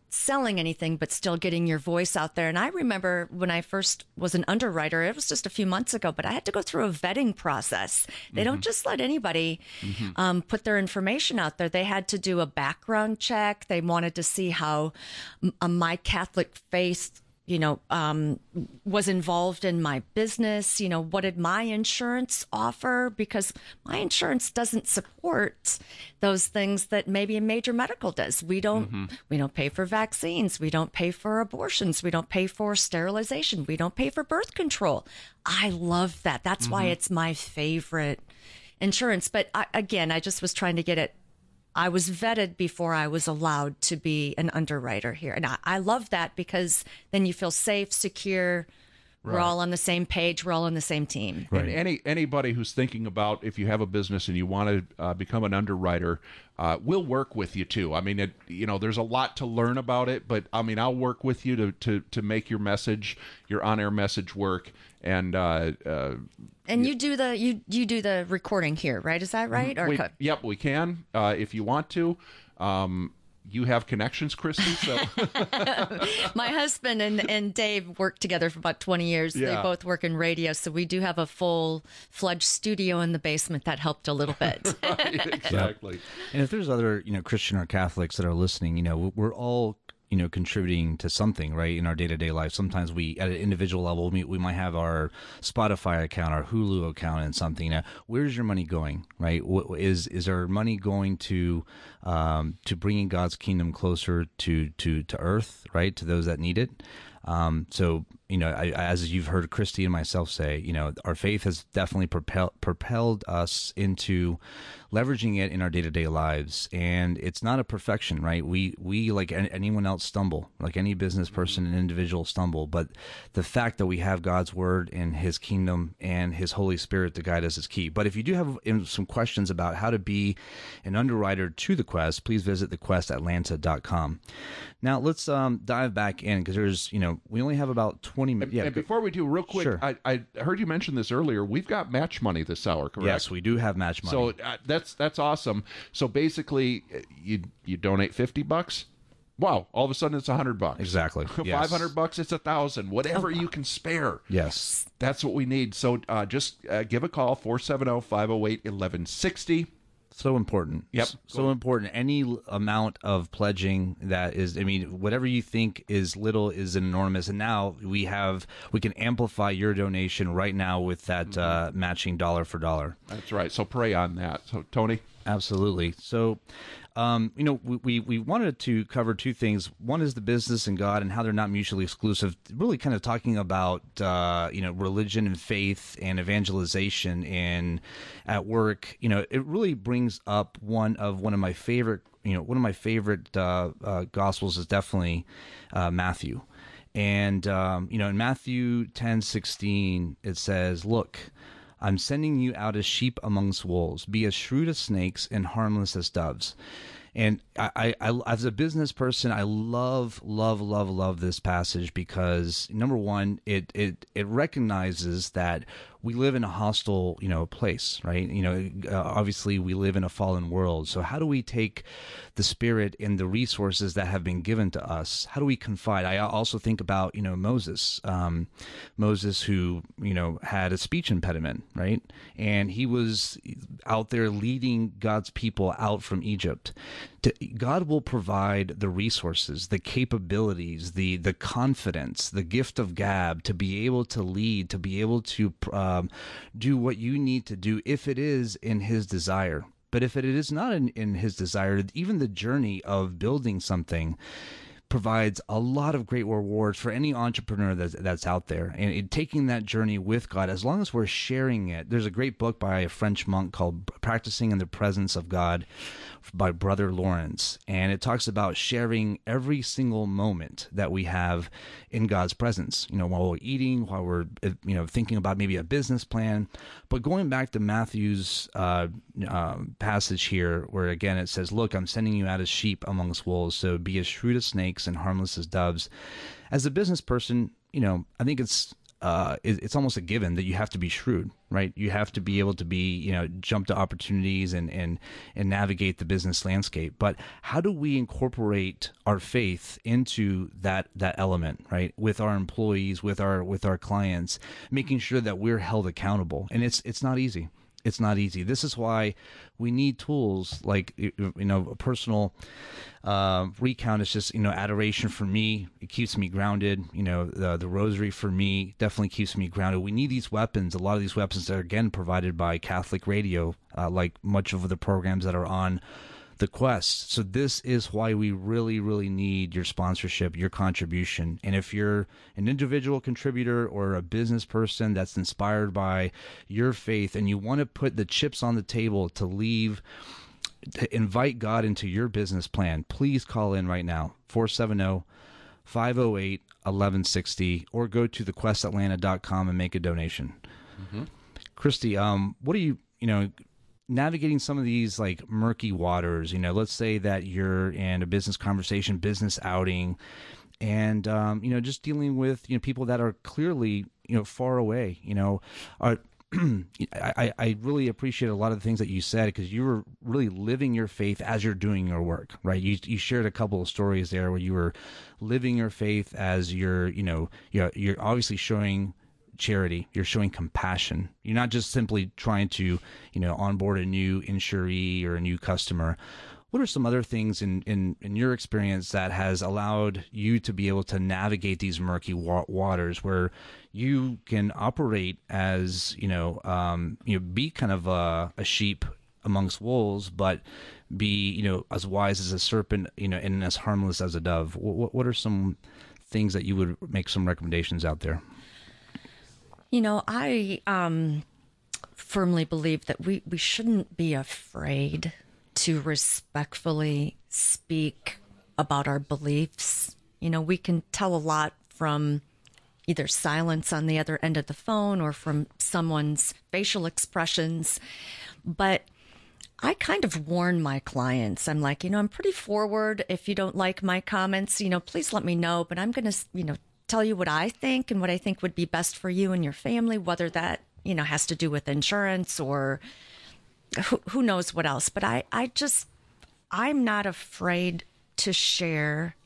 selling anything, but still getting your voice out there. And I remember when I first was an underwriter, it was just a few months ago, but I had to go through a vetting process. They mm-hmm. don't just let anybody mm-hmm. um, put their information out there. They had to do a background check. They wanted to see how uh, my Catholic faith you know, um, was involved in my business. You know, what did my insurance offer? Because my insurance doesn't support those things that maybe a major medical does. We don't, mm-hmm. we don't pay for vaccines. We don't pay for abortions. We don't pay for sterilization. We don't pay for birth control. I love that. That's mm-hmm. why it's my favorite insurance. But I, again, I just was trying to get it. I was vetted before I was allowed to be an underwriter here. And I, I love that because then you feel safe, secure. Right. We're all on the same page. We're all on the same team. Right. And any anybody who's thinking about if you have a business and you want to uh, become an underwriter, uh, we'll work with you too. I mean, it, you know, there's a lot to learn about it, but I mean, I'll work with you to to, to make your message, your on-air message work. And uh, uh, and you do the you you do the recording here, right? Is that right? Or we, yep, we can uh, if you want to. Um, you have connections, Christy. So my husband and, and Dave worked together for about twenty years. Yeah. They both work in radio, so we do have a full fledged studio in the basement. That helped a little bit. Right, exactly. Yep. And if there's other you know Christian or Catholics that are listening, you know we're all. you know, contributing to something, right, in our day-to-day life. Sometimes we, at an individual level, we, we might have our Spotify account, our Hulu account and something. Now, where's your money going, right? What, is is our money going to um, to bringing God's kingdom closer to, to, to earth, right, to those that need it? Um, so, you know, I, as you've heard Christy and myself say, you know, our faith has definitely propel, propelled us into leveraging it in our day-to-day lives. And it's not a perfection, right? We, we like anyone else, stumble, like any business person and individual stumble. But the fact that we have God's word and his kingdom and his Holy Spirit to guide us is key. But if you do have some questions about how to be an underwriter to the Quest, please visit the quest atlanta dot com. Now, let's um, dive back in because there's, you know, we only have about twenty minutes. Yeah, and before we do, real quick, sure. I, I heard you mention this earlier. We've got match money this hour, correct? Yes, we do have match money. So uh, that's that's awesome. So basically, you you donate fifty bucks. Wow! All of a sudden, it's a hundred bucks. Exactly. Five yes. hundred bucks. It's a thousand. Whatever you can spare. Yes, that's what we need. So uh, just uh, give a call four seven zero, five zero eight, one one six zero. So important. Yep. So important. Any amount of pledging that is, I mean, whatever you think is little is enormous. And now we have, we can amplify your donation right now with that mm-hmm. uh, matching dollar for dollar. That's right. So pray on that. So Tony? Absolutely. So, um, you know, we, we, we wanted to cover two things. One is the business and God and how they're not mutually exclusive, really kind of talking about, uh, you know, religion and faith and evangelization and at work. You know, it really brings up one of one of my favorite, you know, one of my favorite uh, uh, Gospels is definitely uh, Matthew. And, um, you know, in Matthew ten sixteen, it says, look, I'm sending you out as sheep amongst wolves. Be as shrewd as snakes and harmless as doves. And I, I, I, as a business person, I love, love, love, love this passage because number one, it it it recognizes that we live in a hostile, you know, place, right? You know, uh, obviously we live in a fallen world. So how do we take the spirit and the resources that have been given to us? How do we confide? I also think about, you know, Moses, um, Moses who, you know, had a speech impediment, right? And he was out there leading God's people out from Egypt. To, God will provide the resources, the capabilities, the the confidence, the gift of gab to be able to lead, to be able to um, do what you need to do if it is in his desire. But if it is not in, in his desire, even the journey of building something provides a lot of great rewards for any entrepreneur that's, that's out there. And it, taking that journey with God, as long as we're sharing it. There's a great book by a French monk called Practicing in the Presence of God by Brother Lawrence. And it talks about sharing every single moment that we have in God's presence, you know, while we're eating, while we're, you know, thinking about maybe a business plan. But going back to Matthew's uh, uh, passage here, where again it says, look, I'm sending you out as sheep amongst wolves, so be as shrewd as snakes and harmless as doves. As a business person, you know, I think it's uh, it, it's almost a given that you have to be shrewd, right? You have to be able to be, you know, jump to opportunities and, and, and navigate the business landscape. But how do we incorporate our faith into that, that element, right? With our employees, with our, with our clients, making sure that we're held accountable. And it's, it's not easy. It's not easy. This is why we need tools like, you know, a personal uh, recount is just, you know, adoration for me. It keeps me grounded. You know, the, the rosary for me definitely keeps me grounded. We need these weapons. A lot of these weapons are, again, provided by Catholic Radio, uh, like much of the programs that are on the Quest. So this is why we really, really need your sponsorship, your contribution. And if you're an individual contributor or a business person that's inspired by your faith and you want to put the chips on the table to leave, to invite God into your business plan, please call in right now, four seven zero, five zero eight, one one six zero, or go to the quest atlanta dot com and make a donation. Mm-hmm. Christy, um, what do you, you know, navigating some of these like murky waters, you know, let's say that you're in a business conversation, business outing, and, um, you know, just dealing with, you know, people that are clearly, you know, far away, you know, are, I, I really appreciate a lot of the things that you said, because you were really living your faith as you're doing your work, right? You you shared a couple of stories there where you were living your faith as you're, you know, you're, you're obviously showing charity, you're showing compassion. You're not just simply trying to, you know, onboard a new insuree or a new customer. What are some other things in, in, in your experience that has allowed you to be able to navigate these murky wa- waters where you can operate as, you know, um, you know, be kind of a, a sheep amongst wolves, but be, you know, as wise as a serpent, you know, and as harmless as a dove? What, what are some things that you would make some recommendations out there? You know, I um, firmly believe that we, we shouldn't be afraid to respectfully speak about our beliefs. You know, we can tell a lot from either silence on the other end of the phone or from someone's facial expressions. But I kind of warn my clients. I'm like, you know, I'm pretty forward. If you don't like my comments, you know, please let me know. But I'm going to, you know, tell you what I think and what I think would be best for you and your family, whether that, you know, has to do with insurance or who, who knows what else. But I, I just, I'm not afraid to share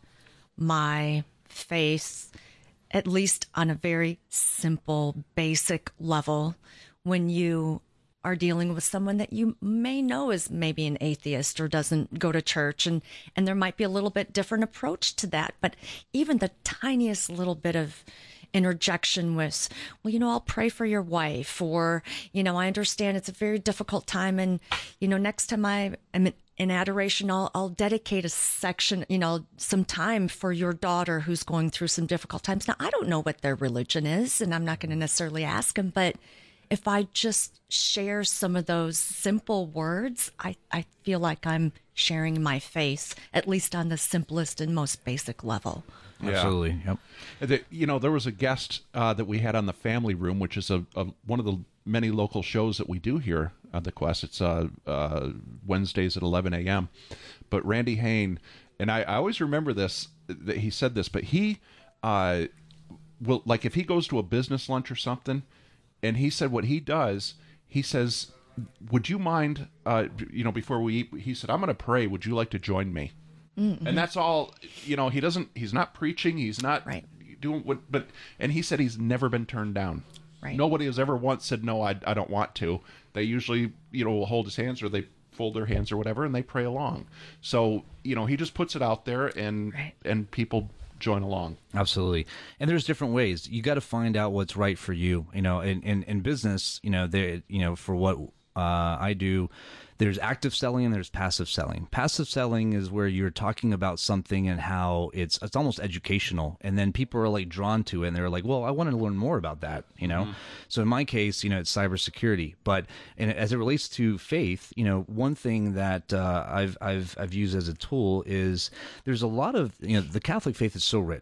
my faith, at least on a very simple, basic level, when you are dealing with someone that you may know is maybe an atheist or doesn't go to church, and, and there might be a little bit different approach to that. But even the tiniest little bit of interjection with, well, you know, I'll pray for your wife, or, you know, I understand it's a very difficult time, and, you know, next time I am in adoration, I'll, I'll dedicate a section, you know, some time for your daughter who's going through some difficult times. Now, I don't know what their religion is, and I'm not going to necessarily ask them, but if I just share some of those simple words, I, I feel like I'm sharing my faith, at least on the simplest and most basic level. Yeah. Absolutely. Yep. The, you know, there was a guest uh, that we had on the Family Room, which is a, a one of the many local shows that we do here on the Quest. It's uh, uh, Wednesdays at eleven a.m. But Randy Hain, and I, I always remember this, that he said this, but he uh, will, like if he goes to a business lunch or something, and he said what he does, he says, would you mind, uh, you know, before we eat, he said, I'm going to pray. Would you like to join me? Mm-hmm. And that's all, you know, he doesn't, he's not preaching. He's not right. doing what, but, and he said he's never been turned down. Right. Nobody has ever once said, no, I, I don't want to. They usually, you know, will hold his hands, or they fold their hands or whatever, and they pray along. So, you know, he just puts it out there, and, right. and people join along. Absolutely. And there's different ways. You got to find out what's right for you. You know, in, in, in business, you know, there, you know, for what uh, I do, there's active selling and there's passive selling. Passive selling is where you're talking about something and how it's it's almost educational, and then people are like drawn to it, and they're like, well, I want to learn more about that, you know? Mm-hmm. So in my case, you know, it's cybersecurity. But and as it relates to faith, you know, one thing that uh, I've I've I've used as a tool is there's a lot of, you know, the Catholic faith is so rich.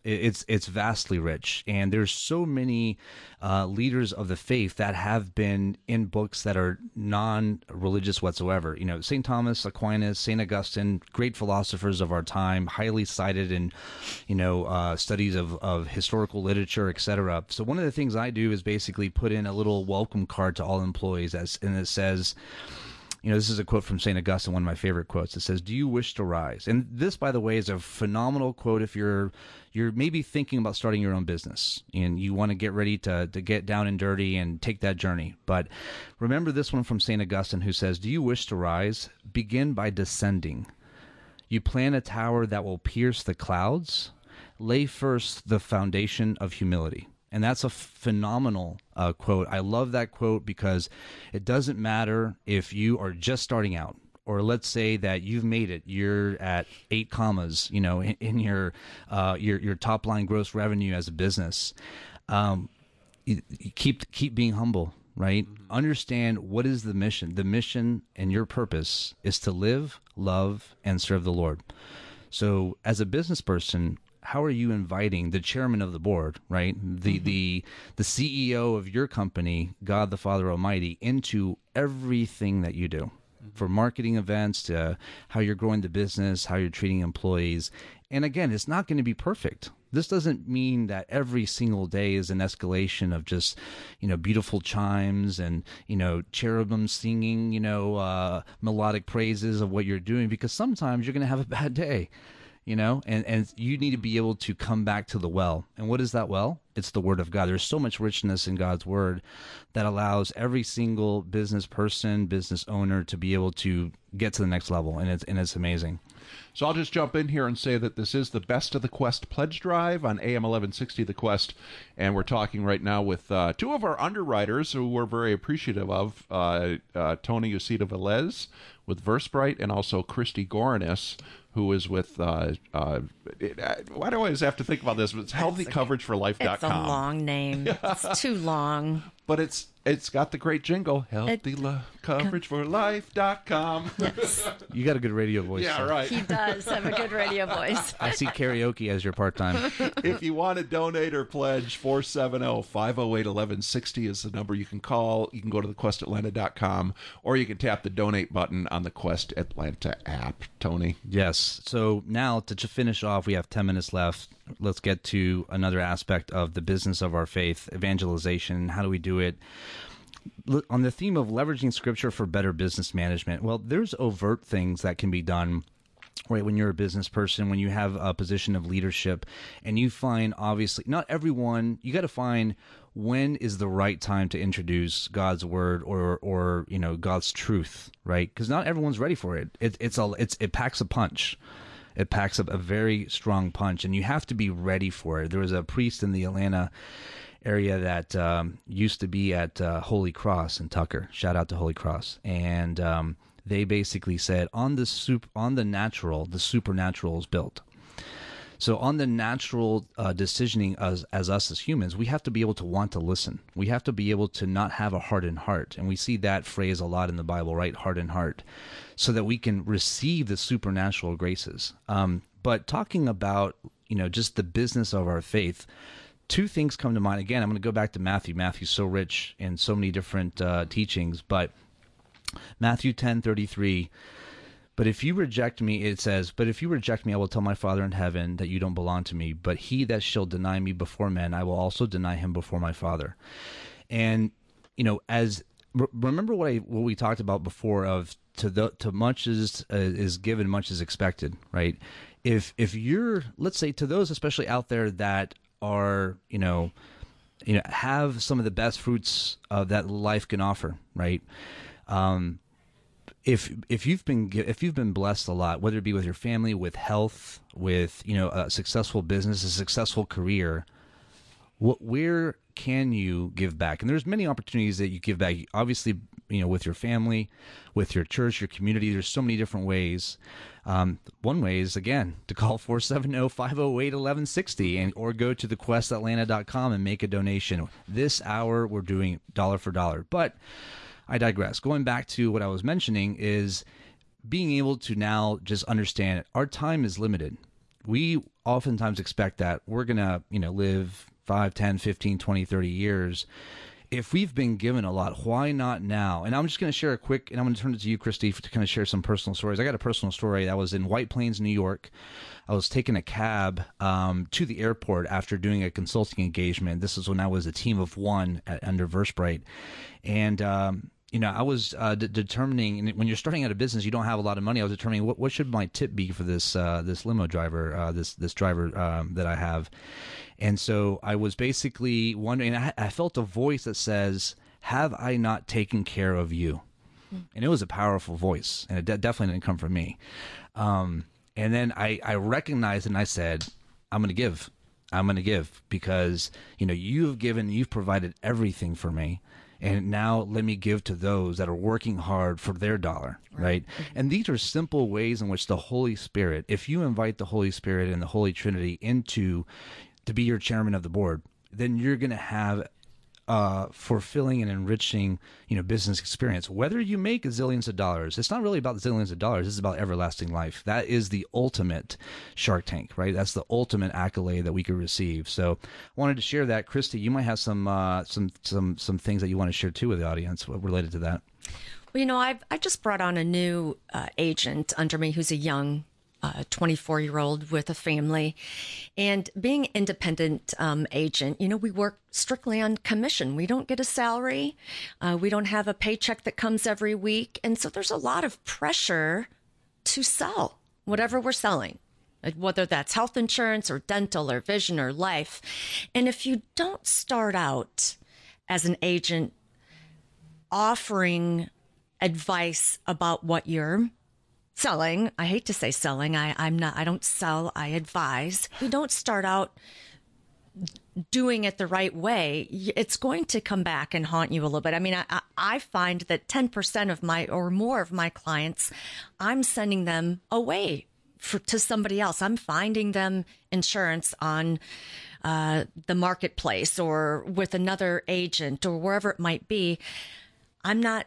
It- It's it's vastly rich, and there's so many uh, leaders of the faith that have been in books that are non-religious whatsoever. You know, Saint Thomas Aquinas, Saint Augustine, great philosophers of our time, highly cited in, you know, uh, studies of, of historical literature, et cetera. So one of the things I do is basically put in a little welcome card to all employees, as and it says, you know, this is a quote from Saint Augustine, one of my favorite quotes. It says, "Do you wish to rise?" And this, by the way, is a phenomenal quote if you're you're maybe thinking about starting your own business and you want to get ready to, to get down and dirty and take that journey. But remember this one from Saint Augustine, who says, "Do you wish to rise? Begin by descending. You plan a tower that will pierce the clouds. Lay first the foundation of humility." And that's a phenomenal uh, quote. I love that quote because it doesn't matter if you are just starting out, or let's say that you've made it. You're at eight commas, you know, in, in your uh, your your top line gross revenue as a business. Um, you, you keep keep being humble, right? Mm-hmm. Understand what is the mission. The mission and your purpose is to live, love, and serve the Lord. So, as a business person, how are you inviting the chairman of the board, right, the mm-hmm. the the C E O of your company, God the Father Almighty, into everything that you do, mm-hmm. for marketing events, to how you're growing the business, how you're treating employees? And again, it's not going to be perfect. This doesn't mean that every single day is an escalation of just, you know, beautiful chimes and, you know, cherubim singing, you know, uh, melodic praises of what you're doing, because sometimes you're going to have a bad day. You know, and, and you need to be able to come back to the well. And what is that well? It's the Word of God. There's so much richness in God's Word that allows every single business person, business owner to be able to get to the next level. And it's, and it's amazing. So I'll just jump in here and say that this is the Best of the Quest pledge drive on A M eleven sixty The Quest. And we're talking right now with uh, two of our underwriters who we're very appreciative of, uh, uh, Tony Ucita Velez with VerseBrite, and also Christy Goranis, who is with, uh, uh, it, uh, why do I always have to think about this? But it's healthy coverage for life dot com. It's a long name. It's too long. But it's it's got the great jingle, healthy lo- coverage for life dot com. Yes. You got a good radio voice. Yeah, so. right. He does have a good radio voice. I see karaoke as your part-time. If you want to donate or pledge, four seven zero, five zero eight, one one six zero is the number you can call. You can go to the quest atlanta dot com, or you can tap the donate button on the Quest Atlanta app. Tony? Yes. So now to, to finish off, we have ten minutes left. Let's get to another aspect of the business of our faith, evangelization. How do we do it? On the theme of leveraging Scripture for better business management, well, there's overt things that can be done, right, when you're a business person, when you have a position of leadership, and you find, obviously, not everyone, you got to find when is the right time to introduce God's word or, or you know, God's truth, right? Because not everyone's ready for it. It it's a, it's it packs a punch. It packs up a very strong punch, and you have to be ready for it. There was a priest in the Atlanta area that um, used to be at uh, Holy Cross in Tucker. Shout out to Holy Cross. And um, they basically said, on the sup- on the natural, the supernatural is built. So on the natural uh, decisioning as, as us as humans, we have to be able to want to listen. We have to be able to not have a hardened heart. And we see that phrase a lot in the Bible, right? Hardened heart. So that we can receive the supernatural graces. Um, but talking about, you know, just the business of our faith, two things come to mind. Again, I'm going to go back to Matthew. Matthew's so rich in so many different uh, teachings. But Matthew ten thirty-three, but if you reject me, it says, but if you reject me, I will tell my Father in heaven that you don't belong to me. But he that shall deny me before men, I will also deny him before my Father. And, you know, as remember what I what we talked about before of to the to much is uh, is given, much is expected, right? If if you're, let's say, to those especially out there that are, you know, you know, have some of the best fruits uh, that life can offer, right? Um, if if you've been if you've been blessed a lot, whether it be with your family, with health, with, you know, a successful business, a successful career, what where can you give back? And there's many opportunities that you give back. Obviously, you know, with your family, with your church, your community. There's so many different ways. Um, one way is, again, to call four seven zero, five zero eight, one one six zero and or go to the quest atlanta dot com and make a donation. This hour, we're doing dollar for dollar. But I digress. Going back to what I was mentioning is being able to now just understand our time is limited. we oftentimes expect that we're going to, you know, live five, ten, fifteen, twenty, thirty years. If we've been given a lot, why not now? And I'm just going to share a quick, and I'm going to turn it to you, Christy, to kind of share some personal stories. I got a personal story. I was in White Plains, New York. I was taking a cab um, to the airport after doing a consulting engagement. This is when I was a team of one at, under VerseBrite. And, um, you know, I was uh, de- determining, and when you're starting out a business, you don't have a lot of money. I was determining what, what should my tip be for this uh, this limo driver, uh, this this driver um, that I have. And so I was basically wondering, I, I felt a voice that says, have I not taken care of you? Mm. And it was a powerful voice, and it de- definitely didn't come from me. Um, and then I, I recognized it, and I said, I'm going to give. I'm going to give because, you know, you've given, you've provided everything for me. And now let me give to those that are working hard for their dollar, right? right? Mm-hmm. And these are simple ways in which the Holy Spirit, if you invite the Holy Spirit and the Holy Trinity into to be your chairman of the board, then you're going to have uh, fulfilling and enriching, you know, business experience. Whether you make zillions of dollars, it's not really about zillions of dollars. It's about everlasting life. That is the ultimate Shark Tank, right? That's the ultimate accolade that we could receive. So I wanted to share that. Christy, you might have some uh, some some some things that you want to share too with the audience related to that. Well, you know, I've I just brought on a new uh, agent under me who's a young a twenty-four-year-old with a family. And being independent um, agent, you know, we work strictly on commission. We don't get a salary. Uh, we don't have a paycheck that comes every week. And so there's a lot of pressure to sell whatever we're selling, whether that's health insurance or dental or vision or life. And if you don't start out as an agent offering advice about what you're selling, I hate to say selling, I, I'm not, I don't sell, I advise. You don't start out doing it the right way, it's going to come back and haunt you a little bit. I mean, I, I find that ten percent of my or more of my clients, I'm sending them away for, to somebody else. I'm finding them insurance on uh, the marketplace or with another agent or wherever it might be. I'm not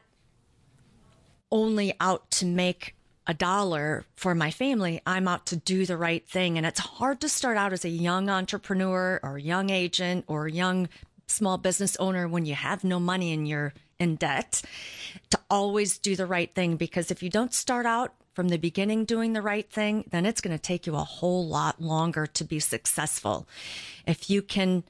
only out to make a dollar for my family, I'm out to do the right thing. And it's hard to start out as a young entrepreneur or young agent or young small business owner when you have no money and you're in debt to always do the right thing. Because if you don't start out from the beginning doing the right thing, then it's going to take you a whole lot longer to be successful. If you can,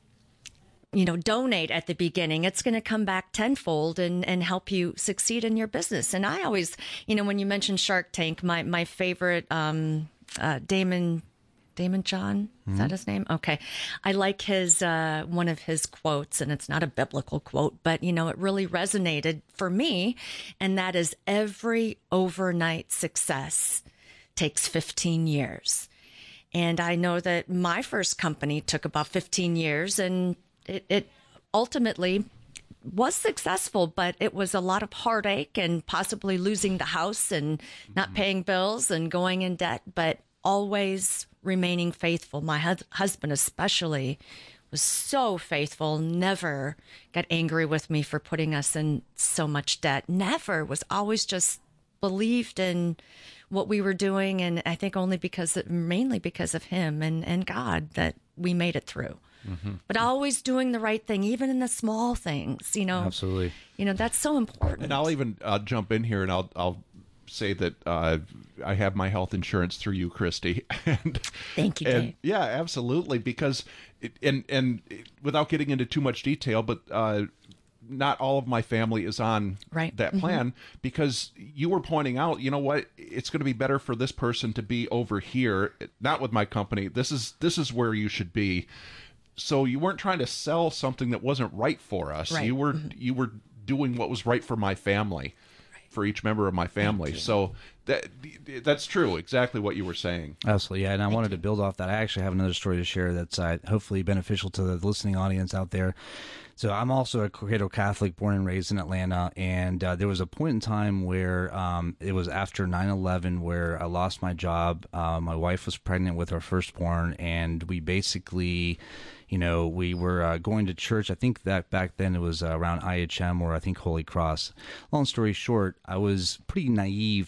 you know, donate at the beginning, it's going to come back tenfold and, and help you succeed in your business. And I always, you know, when you mentioned Shark Tank, my, my favorite, um, uh, Damon, Damon John, is that his name? Okay. I like his, uh, one of his quotes, and it's not a biblical quote, but, you know, it really resonated for me. And that is, every overnight success takes fifteen years. And I know that my first company took about fifteen years, and It, it ultimately was successful, but it was a lot of heartache and possibly losing the house and not paying bills and going in debt, but always remaining faithful. My hu- husband especially was so faithful, never got angry with me for putting us in so much debt, never, was always just believed in what we were doing. And I think only because, mainly because of him and, and God, that we made it through. Mm-hmm. But always doing the right thing, even in the small things, you know. Absolutely. You know, that's so important. And I'll even uh, jump in here and I'll I'll say that uh, I have my health insurance through you, Christy. and, Thank you, and, Dave. Yeah, absolutely. Because, it, and, and without getting into too much detail, but uh, not all of my family is on right. that plan, mm-hmm. because you were pointing out, you know what, it's going to be better for this person to be over here, not with my company. This is this is where you should be. So you weren't trying to sell something that wasn't right for us. Right. You were mm-hmm. you were doing what was right for my family, right. for each member of my family. So that that's true, exactly what you were saying. Absolutely, yeah. And I Thank wanted you. to build off that. I actually have another story to share that's uh, hopefully beneficial to the listening audience out there. So I'm also a Cradle Catholic, born and raised in Atlanta, and uh, there was a point in time where um, it was after nine eleven where I lost my job. Uh, my wife was pregnant with our firstborn, and we basically, you know, we were uh, going to church. I think that back then it was uh, around I H M or I think Holy Cross. Long story short, I was pretty naive to what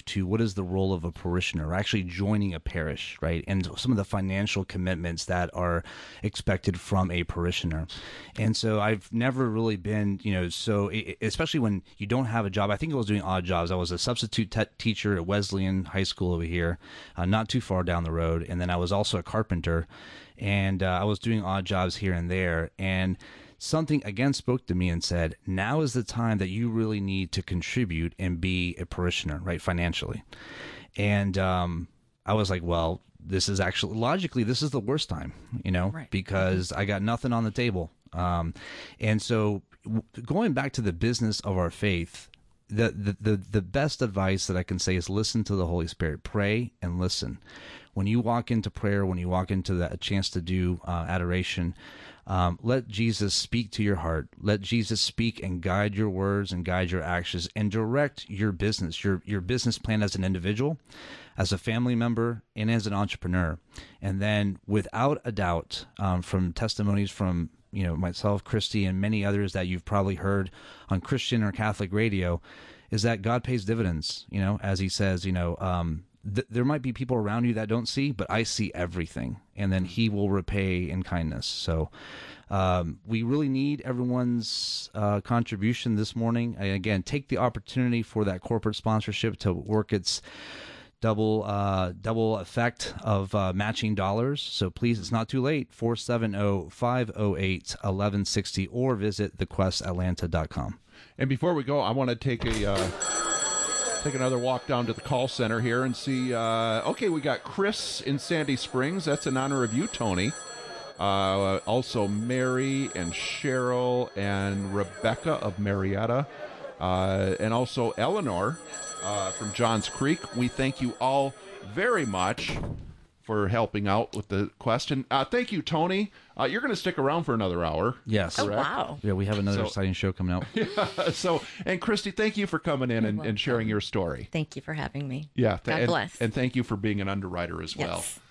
is the role of a parishioner, actually joining a parish, right? And some of the financial commitments that are expected from a parishioner. And so I've never really been, you know, so especially when you don't have a job. I think I was doing odd jobs. I was a substitute te- teacher at Wesleyan High School over here, uh, not too far down the road. And then I was also a carpenter, and uh, I was doing odd jobs here and there. And something again spoke to me and said, now is the time that you really need to contribute and be a parishioner, right, financially. And um, I was like, well, this is actually, logically, this is the worst time, you know, right. because I got nothing on the table. Um, and so w- going back to the business of our faith, the, the, the, the best advice that I can say is listen to the Holy Spirit, pray and listen. When you walk into prayer, when you walk into that, a chance to do uh, adoration, Um, let Jesus speak to your heart. Let Jesus speak and guide your words and guide your actions and direct your business, your your business plan as an individual, as a family member, and as an entrepreneur. And then, without a doubt, um, from testimonies from you know myself, Christy, and many others that you've probably heard on Christian or Catholic radio, is that God pays dividends. You know, as He says, you know. Um, th- there might be people around you that don't see, but I see everything, and then He will repay in kindness. So um, we really need everyone's uh, contribution this morning. And again, take the opportunity for that corporate sponsorship to work its double uh, double effect of uh, matching dollars. So please, it's not too late. four seven zero, five zero eight, one one six zero or visit the quest atlanta dot com. And before we go, I want to take a... Uh... Take another walk down to the call center here and see, uh, okay, we got Chris in Sandy Springs. That's in honor of you, Tony. Uh, also Mary and Cheryl and Rebecca of Marietta. Uh, and also Eleanor uh, from Johns Creek. We thank you all very much for helping out with the question. Uh, thank you, Tony. Uh, you're going to stick around for another hour. Yes. Oh, wow. Yeah, we have another So- exciting show coming out. Yeah, so, and Christy, thank you for coming in and, and sharing your story. Thank you for having me. Yeah. th- God and, bless. And thank you for being an underwriter as well. Yes.